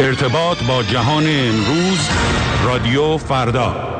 ارتباط با جهان امروز، رادیو فردا.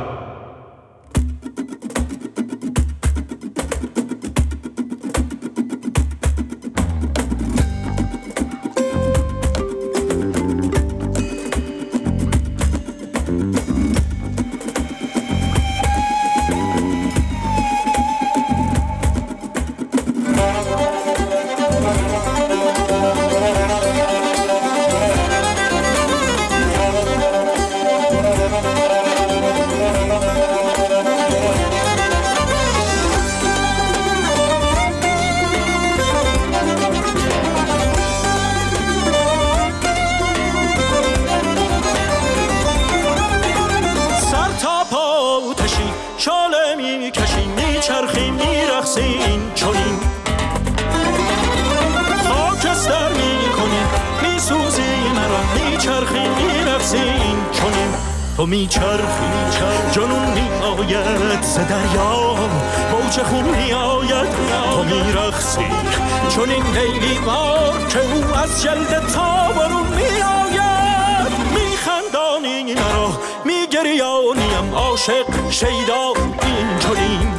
تو میچرخی جنون میآید ز دریا موج خون میآید تو میرقصی چون این لیلی بار که او از جلد تابرون میآید میخندانی مرا میگریانیم عاشق شیدا این چنین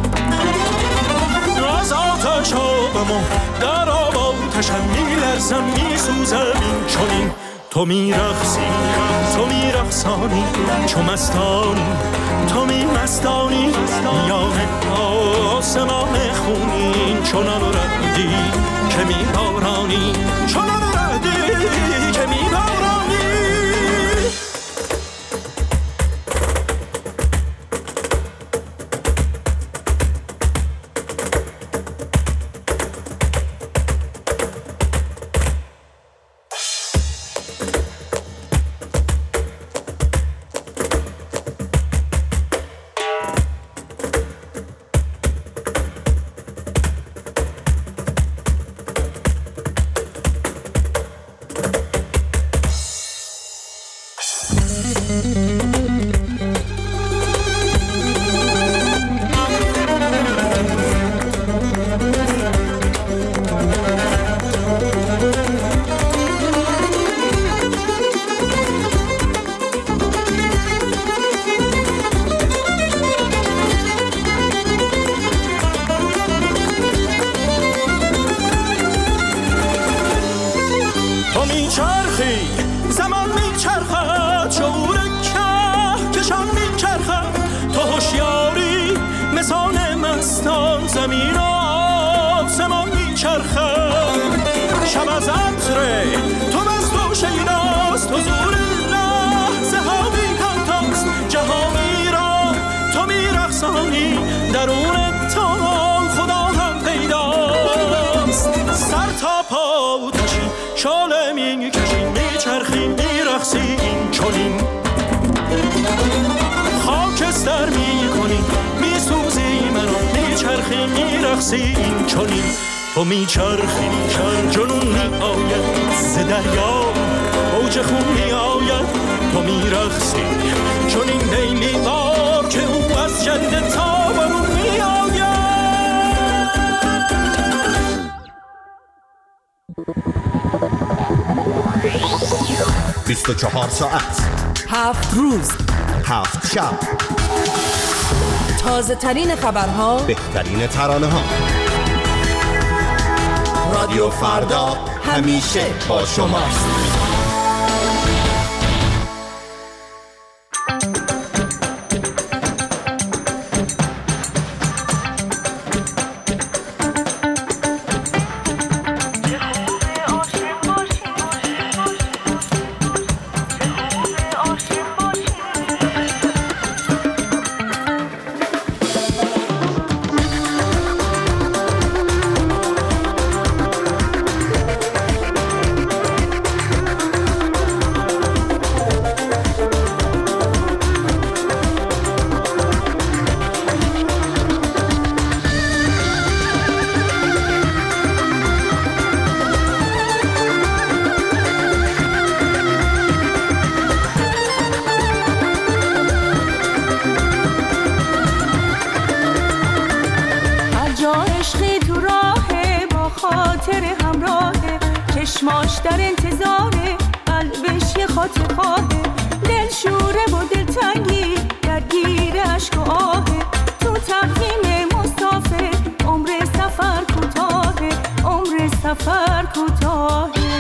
از آتش آبم در آب آتشم میلرزم میسوزم این چنین تو میرقصی تو میرقصانی چو مستانی تو میمستانی میان آسمان خونین چنان ردی که میبارانی چنان ردی که میبارانی تو میچرخی جنون میآید ز دریا موج خون میآید تو میرقصی چون این لیلی بار که او از جلد تابرون میآید 24 ساعت 7 روز 7 شب تازه ترین خبرها، بهترین ترانه ها. رادیو فردا همیشه با شماست. خاطر دل شوره و دل تنگی درگیر عشق و آهه تو تقویم مسافر عمر سفر کوتاهه عمر سفر کوتاهه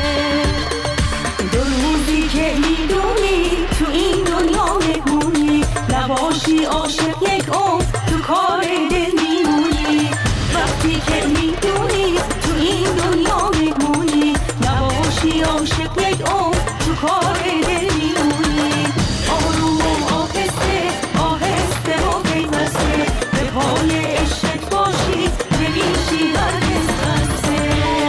دو روزی که میدونی تو این دنیا مهمونی نباشی عاشق یک عمر تو کار دل میمونی وقتی که میدونی تو این دنیا مهمونی نباشی عاشق یک عمر تو کار دل میمونی آروم و آهسته آهسته و پیوسته به پای عشقت باشی نمیشی هرگز خسته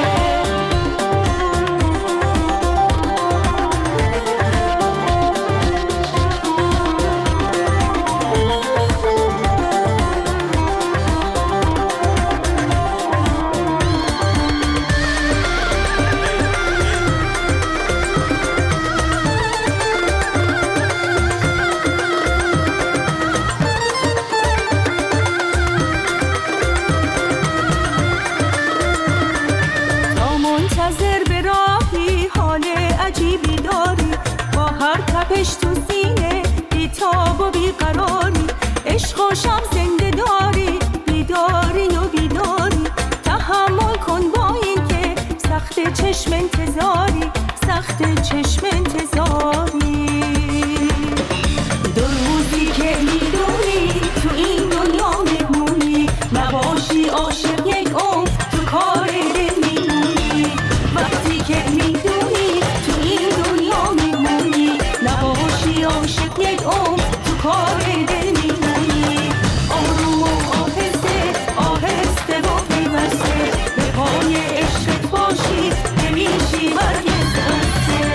تو سینه بیتاب و بیقراری عشق و شب زنده داری بیداری و بیداری تحمل کن با این که سخت چشم انتظاری سخت چشم انتظاری دو روزی که میدونی تو این دنیا مهمونی نباشی عاشق یک عمر تو کار دل میمونی وقتی که میدونی تو این دنیا مهمونی نباشی عاشق یک عمر تو کار دل میمونی آروم و آهسته آهسته و پیوسته به پای عشقت باشی نمیشی هرگز خسته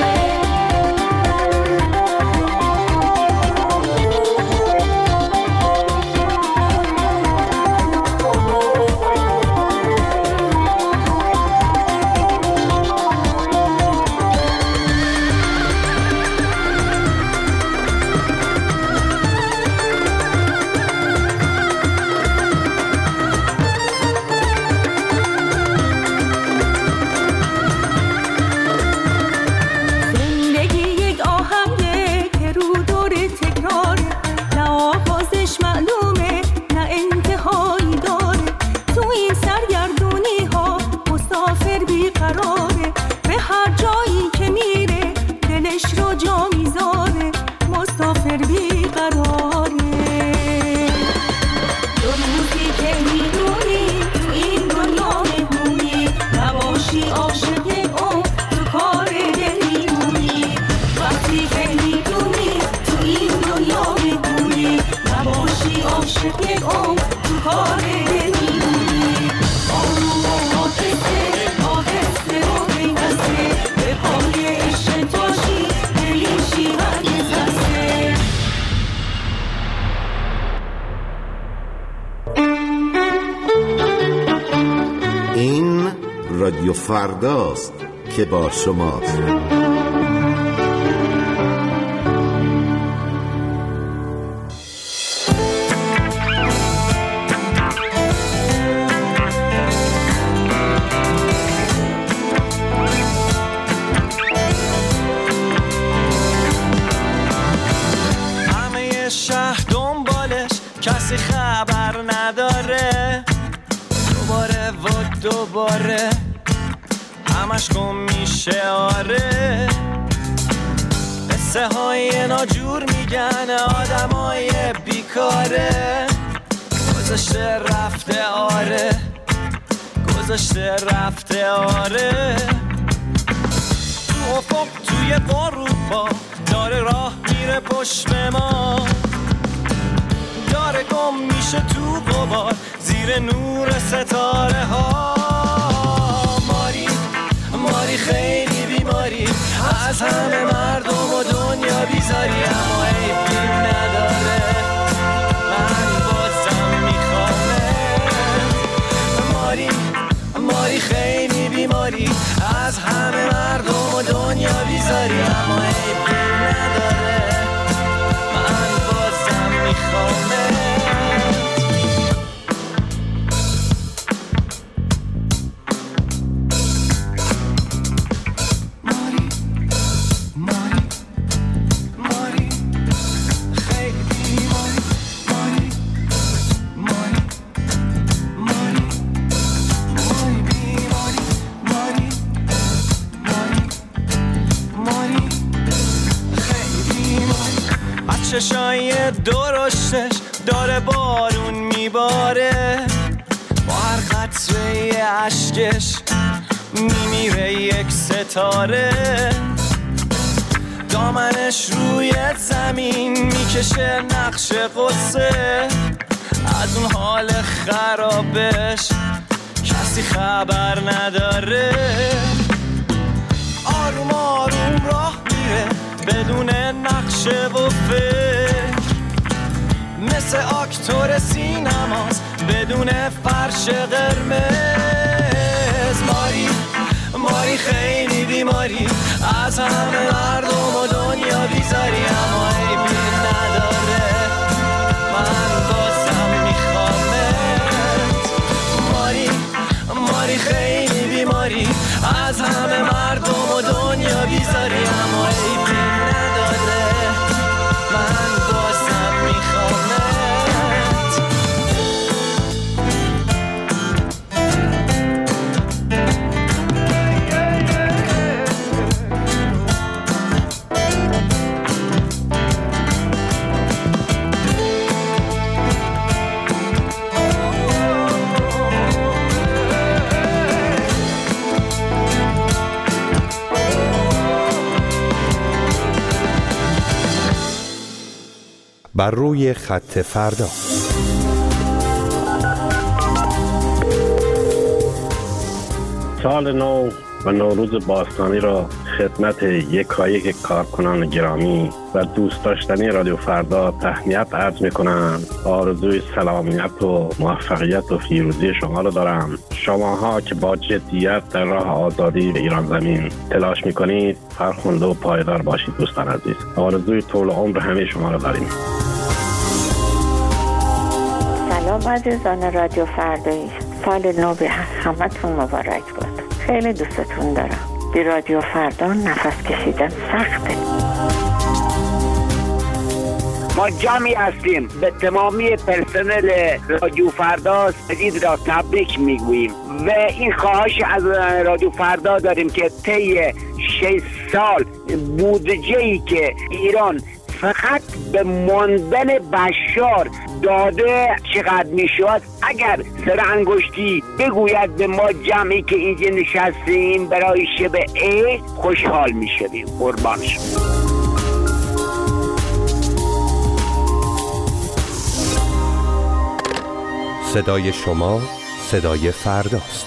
رادیو فرداست که با شماست. همه شهر دنبالش کسی خبر نداره، دوباره و دوباره همش گم میشه. آره قصه های ناجور میگن آدمای بیکاره، گذاشته رفته آره، گذاشته رفته آره. تو افق توی اروپا داره راه میره پشت ما، داره گم میشه تو غبار زیر نور ستاره ها. ماری خیلی بیماری، از همه مردم و دنیا بیزاری، اما عیبی نداره من بازم میخوامه. ماری خیلی بیماری، از همه مردم و دنیا بیزاری، اما عیبی نداره من بازم میخوامه. چشای درشتش داره بارون میباره، با هر قطره اشکش میمیره یک ستاره. دامنش روی زمین میکشه نقش قصه، از اون حال خرابش کسی خبر نداره. آروم آروم راه میره بدون نقشه و فکر، مثل اکتور سینماست بدون فرش قرمز. ماری خیلی بیماری، از همه مردم و دنیا بیزاری، اما عیبی نداره من بازم میخوامت. ماری خیلی بیماری، از همه مردم و دنیا بیزاری، اما عیبی نداره من بازم میخوامت. بر روی خط فردا. سال نو و نوروز باستانی را خدمت یکایک کارکنان گرامی و دوست داشتنی رادیو فردا تهنیت عرض می‌کنم. آرزوی سلامت و موفقیت و پیروزی شما را دارم. شماها که با جدیت در راه آزادی ایران زمین تلاش می‌کنید، فرخنده و پایدار باشید دوستان عزیز. آرزوی طول عمر همه شما را داریم. سلام عزیزان رادیو فردایی، سال نو به همتون مبارک باد. خیلی دوستتون دارم. بی رادیو فردا نفس کشیدن سخته. ما جمعی هستیم، به تمامی پرسنل رادیو فردا جدید را تبریک میگوییم و این خواهش از رادیو فردا داریم که طی 6 سال بودجه‌ای که ایران فقط به ماندن بشار داده چقدر میشد، اگر سر انگشتی بگوید به ما جمعی که اینجا نشستیم برای شب عید، خوشحال میشویم. قربان شما. صدای شما صدای فرداست.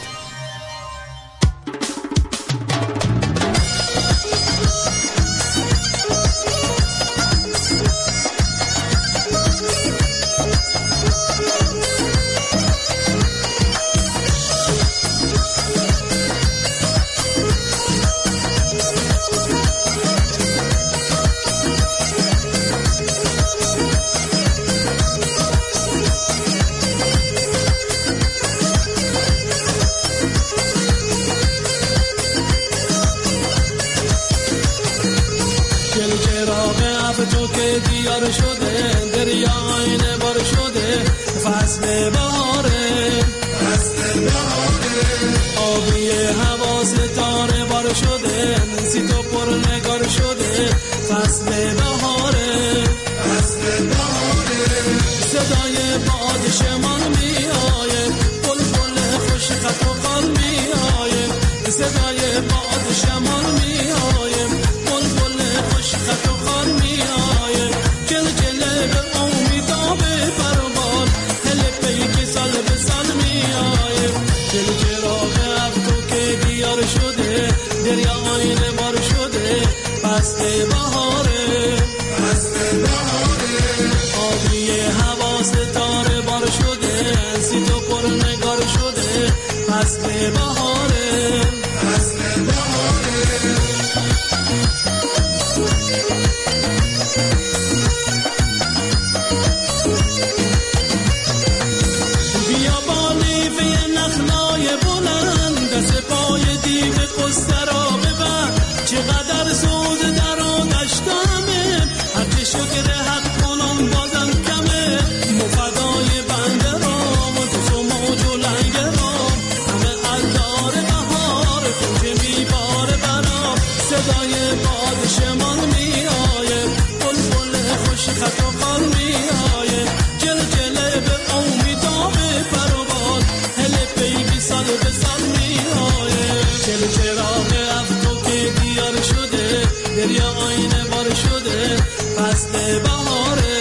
خوش خط و خال میآید جل جله به امیدام پروبال هل بیبی سال به سال میآید چل چراغ افتو که دیار شده دریا آینه بار شده فصل بهاره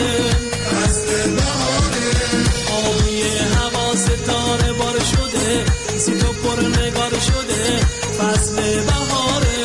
آبی هوا ستاره بار شده کسی تو پر نگار شده فصل بهاره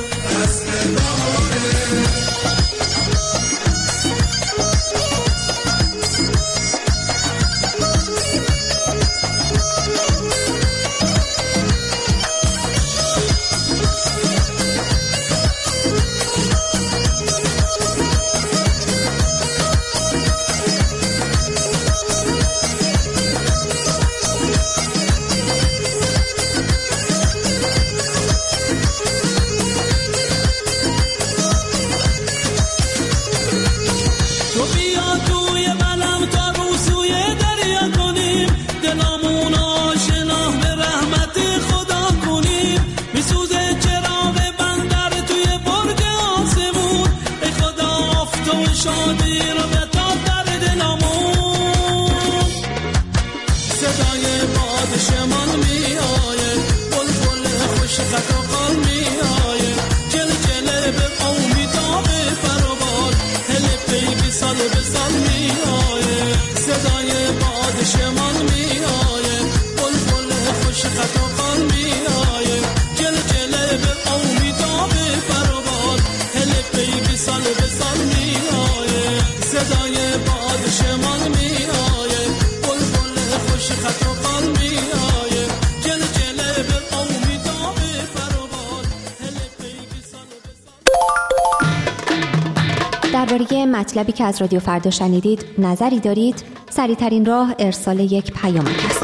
درباره مطلبی که از رادیو فردا شنیدید نظری دارید؟ سریع‌ترین راه ارسال یک پیامک است.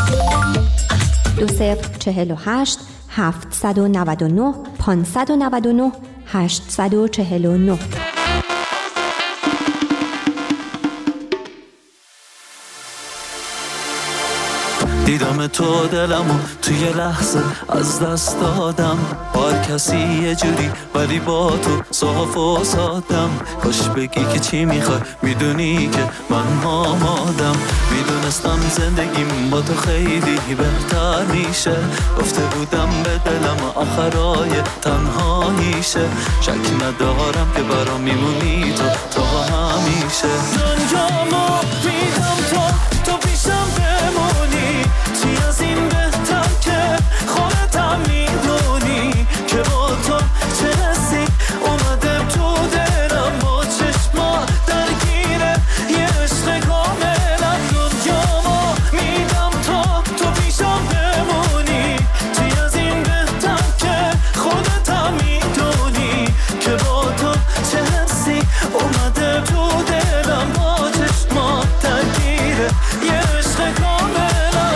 2048 799 599 849. دیدم تو دلمو توی لحظه از دست دادم، هر کسی یه جوری ولی با تو صاف و سادم. کاش بگی که چی میخوای، میدونی که من آمادم. میدونستم زندگیم با تو خیلی بهتر میشه، گفته بودم به دلم آخرای تنهاییشه. شک ندارم که برام میمونی تو همیشه. دنیامو میدم تو پیشم بمونی، چی از این بهتر که خودتم میدونی که با تو چه حسی اومده تو دلم، با چشما درگیره یه عشق کاملا. دنیامو میدم تو پیشم بمونی، چی از این بهتر که خودتم میدونی که با تو چه حسی اومده تو دلم، با چشما درگیره یه عشق کاملا.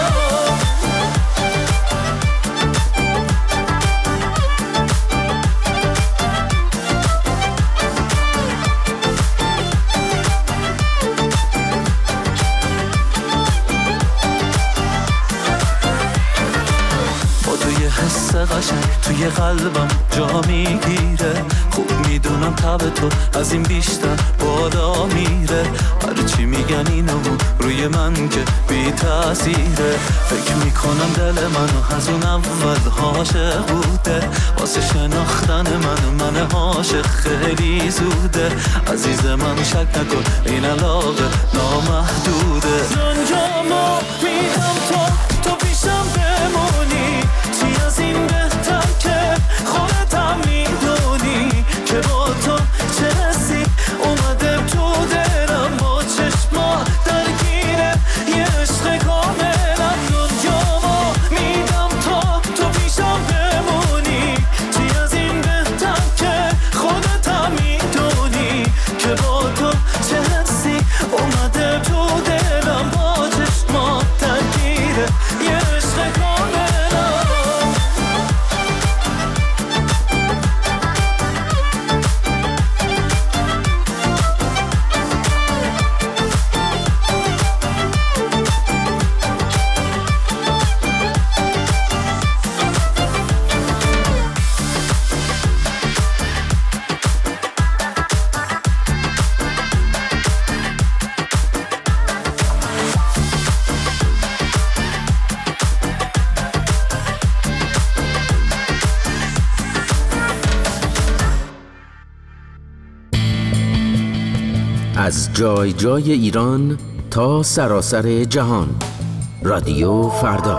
حس قشنگ توی قلبم جا میگیره، خوب میدونم تب تو از این بیشتر بالا میره. هرچی میگن اینو روی من که بی تأثیره، فکر میکنم دل منو از اون اول عاشق بوده. واسه شناختن من عاشق خیلی زوده. عزیز من شک نکن این علاقه نامحدوده. دنیامو میدم تو پیشم بمونی، چی از این بهتر که خودتم میدونی که با تو چه حسی اومده تو دلم، با چشما درگیره یه عشق کاملا. دنیامو میدم تو پیشم بمونی، چی از این بهتر که خودتم میدونی که با تو چه حسی اومده تو دلم، با چشما درگیره از جای جای ایران تا سراسر جهان. رادیو فردا.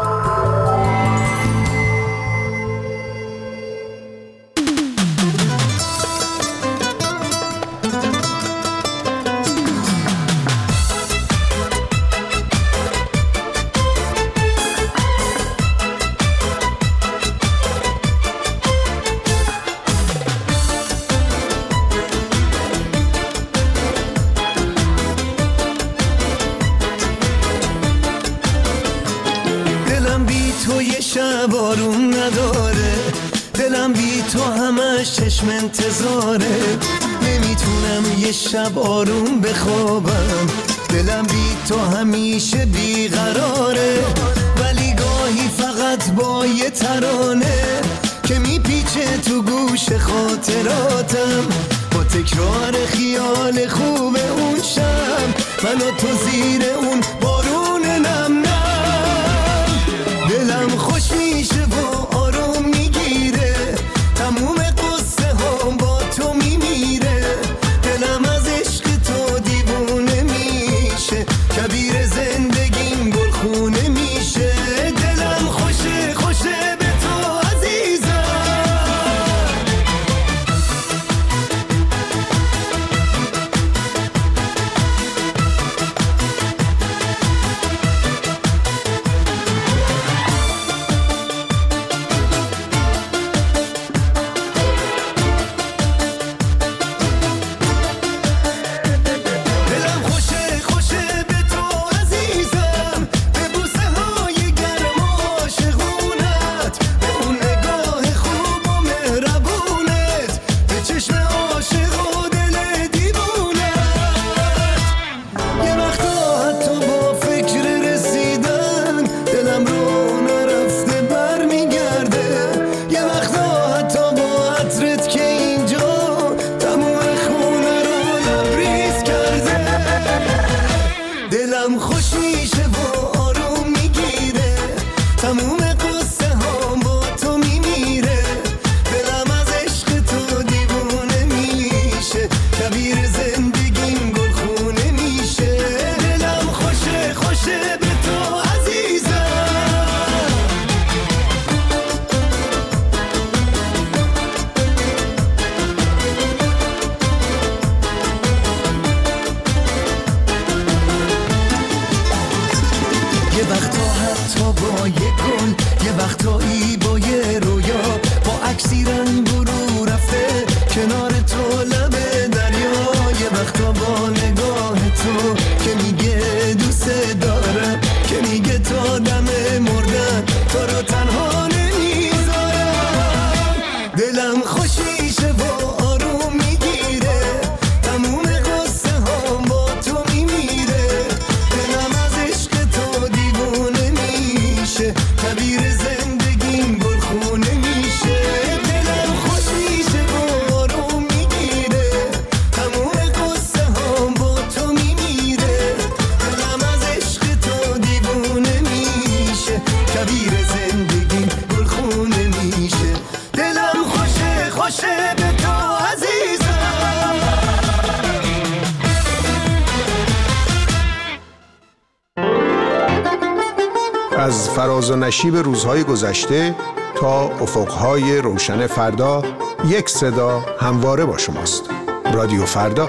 بارون نداره، دلم بی تو همش چشم انتظاره، نمیتونم یه شب آروم بخوابم، دلم بی تو همیشه بیقراره، ولی گاهی فقط با یه ترانه که میپیچه تو گوش خاطراتم، با تکرار خیال خوب اون شب من و تو زیر اون بارون نم نم، دلم خوش میشه و آروم میگیره، تموم قصه ها با تو میمیره، دلم از عشق تو دیوونه میشه، کبیر زندگیم گلخونه میشه، دلم خوشه خوشه به تو عزیزم. از فراز و نشیب روزهای گذشته تا افقهای روشن فردا، یک صدا همواره با شماست. رادیو فردا.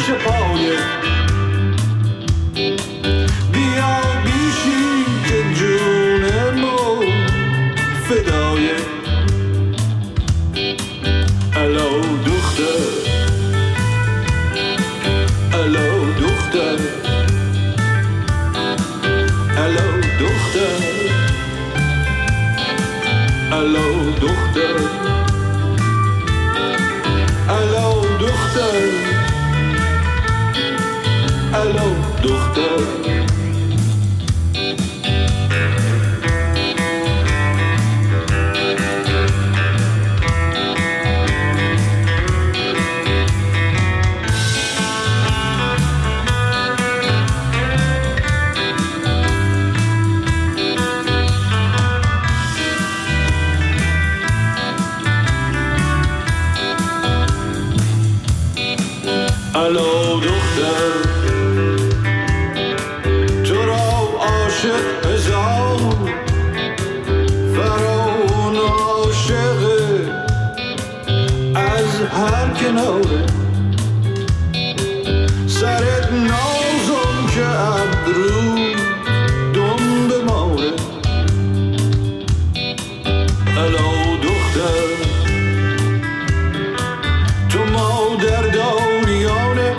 پیش پایه بیا بیشی که جون ما فدایه الو دختر الو دختر الو دختر الو دختر الو دختر الو دختر الو دختر تو را عاشق هزار فرعون عاشق از هر کناره سرت نازم که ابرو دم بماره الو دختر تو مادر داریانه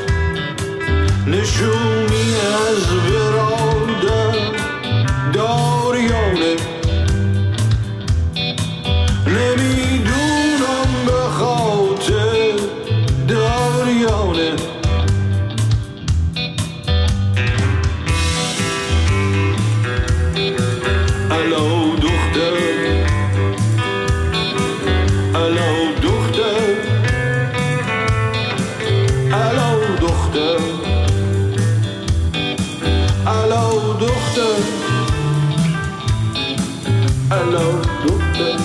نشونی از برادر داریانه نمیدونم به خاطر داریانه الو دختر الو دختر الو دختر الو دختر الو دختر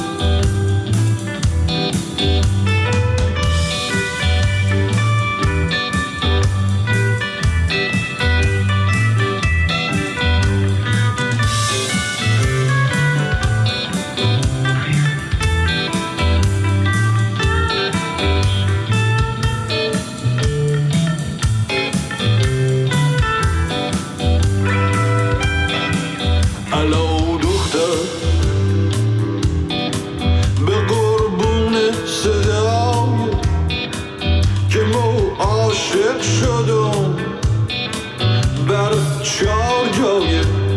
الو دختر به قربون صدای که مو عاشق شدم بر چار جای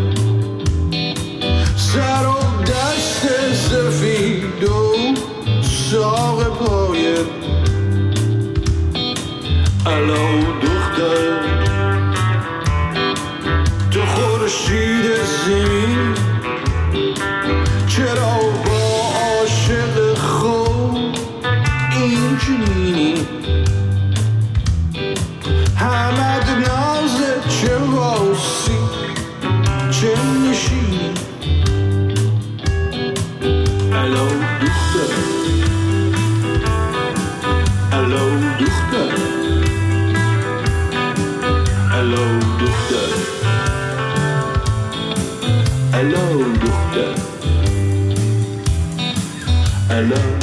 سر و دست سفید و ساق پای الو دختر تو خورشید زمین چرا با عاشق خود این چنینی همد نازت چه واسی چه نشینی الو دختر الو دختر الو دختر الو دختر الو